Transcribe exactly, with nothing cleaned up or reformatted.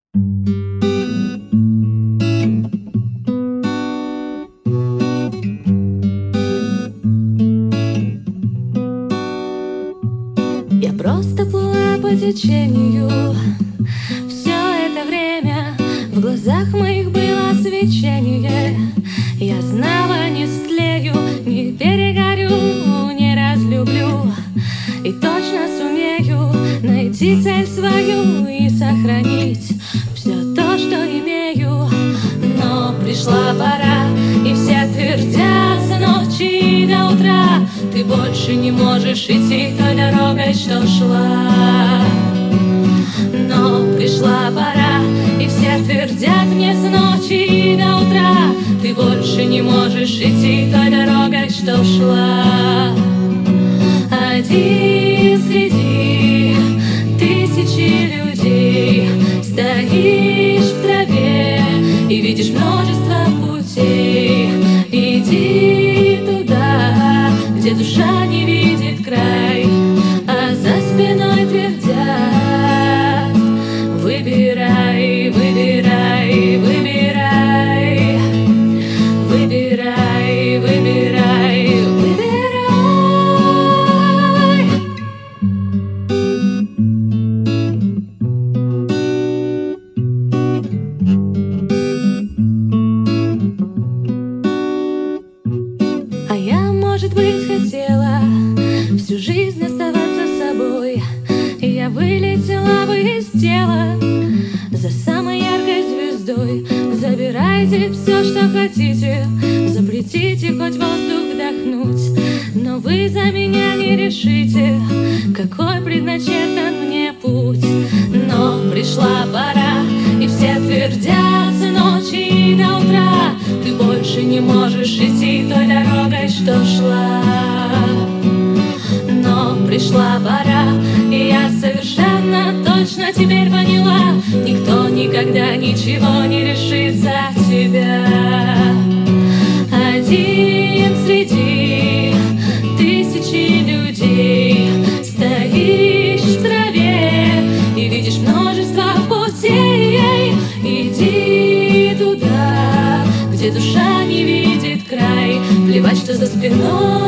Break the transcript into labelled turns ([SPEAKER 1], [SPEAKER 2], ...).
[SPEAKER 1] Я просто плыла по течению. Все это время в глазах моих было свечение. Я знала, не стлею, не перегорю, не разлюблю. И точно сумею найти цель свою и сохранить все то, что имею. Но пришла пора, и все твердят с ночи до утра: ты больше не можешь идти той дорогой, что шла. Но пришла пора, и все твердят мне с ночи до утра: ты больше не можешь идти той дорогой, что шла. Один среди тысячи людей стоишь в траве и видишь множество путей. Иди туда, где душа не видит край, а за спиной твердят: выбирай, выбирай, выбирай, выбирай, выбирай, выбирай. А я, может быть, хотела всю жизнь оставаться собой. Я вылетела бы из тела за самой яркой звездой. Забирайте все, что хотите, запретите хоть воздух вдохнуть, но вы за меня не решите, какой предначертан мне путь. Но пришла пора, и все твердят с ночи до утра: ты больше не можешь идти той дорогой, что шла. Но пришла пора, и я совершенно точно теперь поняла: никто никогда ничего не решит за тебя. Один среди тысячи людей стоишь в траве и видишь множество путей. Иди туда, где душа не видит край, плевать, что за спиной